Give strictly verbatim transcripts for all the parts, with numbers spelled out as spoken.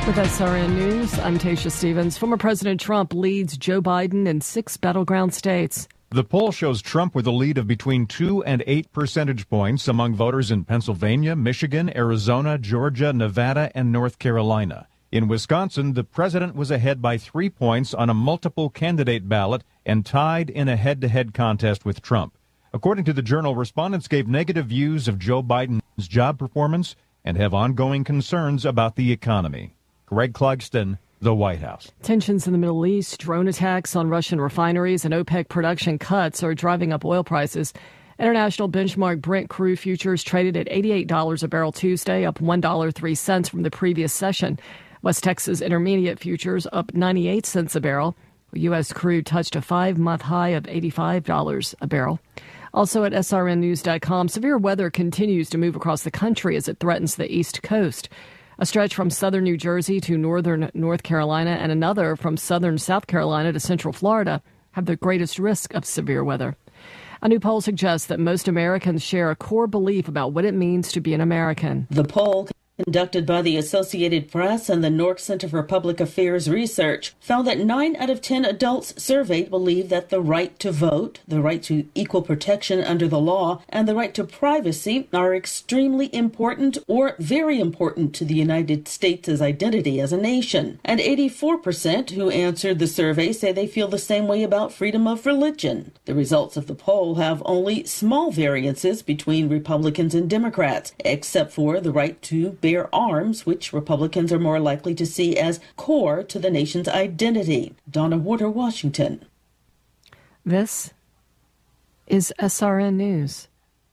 With S R N News, I'm Tasha Stevens. Former President Trump leads Joe Biden in six battleground states. The poll shows Trump with a lead of between two and eight percentage points among voters in Pennsylvania, Michigan, Arizona, Georgia, Nevada, and North Carolina. In Wisconsin, the president was ahead by three points on a multiple candidate ballot and tied in a head-to-head contest with Trump. According to the Journal, respondents gave negative views of Joe Biden's job performance and have ongoing concerns about the economy. Greg Clugston, the White House. Tensions in the Middle East, drone attacks on Russian refineries, and OPEC production cuts are driving up oil prices. International benchmark Brent crude futures traded at eighty-eight dollars a barrel Tuesday, up one dollar and three cents from the previous session. West Texas Intermediate futures up ninety-eight cents a barrel. U S crude touched a five-month high of eighty-five dollars a barrel. Also at S R N news dot com, severe weather continues to move across the country as it threatens the East Coast. A stretch from southern New Jersey to northern North Carolina and another from southern South Carolina to central Florida have the greatest risk of severe weather. A new poll suggests that most Americans share a core belief about what it means to be an American. The poll, conducted by the Associated Press and the Nork Center for Public Affairs Research, found that nine out of ten adults surveyed believe that the right to vote, the right to equal protection under the law, and the right to privacy are extremely important or very important to the United States' identity as a nation. And eighty-four percent who answered the survey say they feel the same way about freedom of religion. The results of the poll have only small variances between Republicans and Democrats, except for the right to bear arms, which Republicans are more likely to see as core to the nation's identity. Donna Warder, Washington. This is S R N News.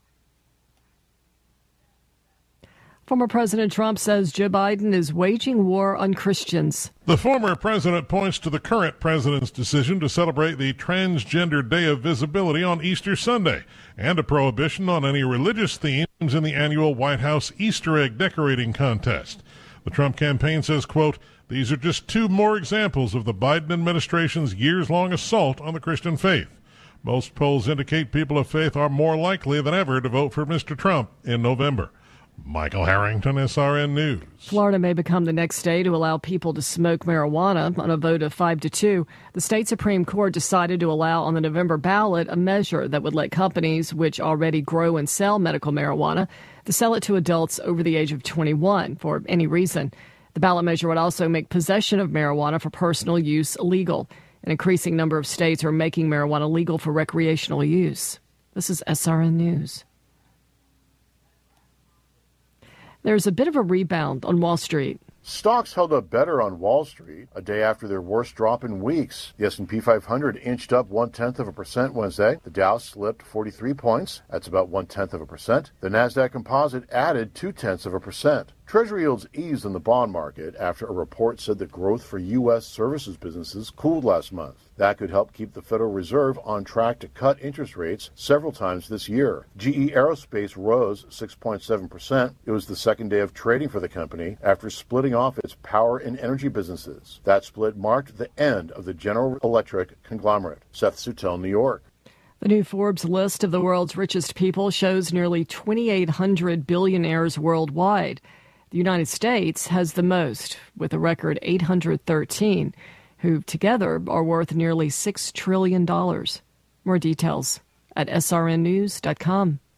Former President Trump says Joe Biden is waging war on Christians. The former president points to the current president's decision to celebrate the Transgender Day of Visibility on Easter Sunday and a prohibition on any religious themes in the annual White House Easter egg decorating contest. The Trump campaign says, quote, "These are just two more examples of the Biden administration's years-long assault on the Christian faith. Most polls indicate people of faith are more likely than ever to vote for Mister Trump in November." Michael Harrington, S R N News. Florida may become the next state to allow people to smoke marijuana. On a vote of five to two, the state Supreme Court decided to allow on the November ballot a measure that would let companies which already grow and sell medical marijuana to sell it to adults over the age of twenty-one for any reason. The ballot measure would also make possession of marijuana for personal use illegal. An increasing number of states are making marijuana legal for recreational use. This is S R N News. There's a bit of a rebound on Wall Street. Stocks held up better on Wall Street a day after their worst drop in weeks. The S and P five hundred inched up one-tenth of a percent Wednesday. The Dow slipped forty-three points. That's about one-tenth of a percent. The Nasdaq Composite added two-tenths of a percent. Treasury yields eased in the bond market after a report said that growth for U S services businesses cooled last month. That could help keep the Federal Reserve on track to cut interest rates several times this year. G E Aerospace rose six point seven percent. It was the second day of trading for the company after splitting off its power and energy businesses. That split marked the end of the General Electric conglomerate. Seth Sutel, New York. The new Forbes list of the world's richest people shows nearly twenty-eight hundred billionaires worldwide. The United States has the most, with a record eight hundred thirteen, who together are worth nearly six trillion dollars. More details at S R N news dot com.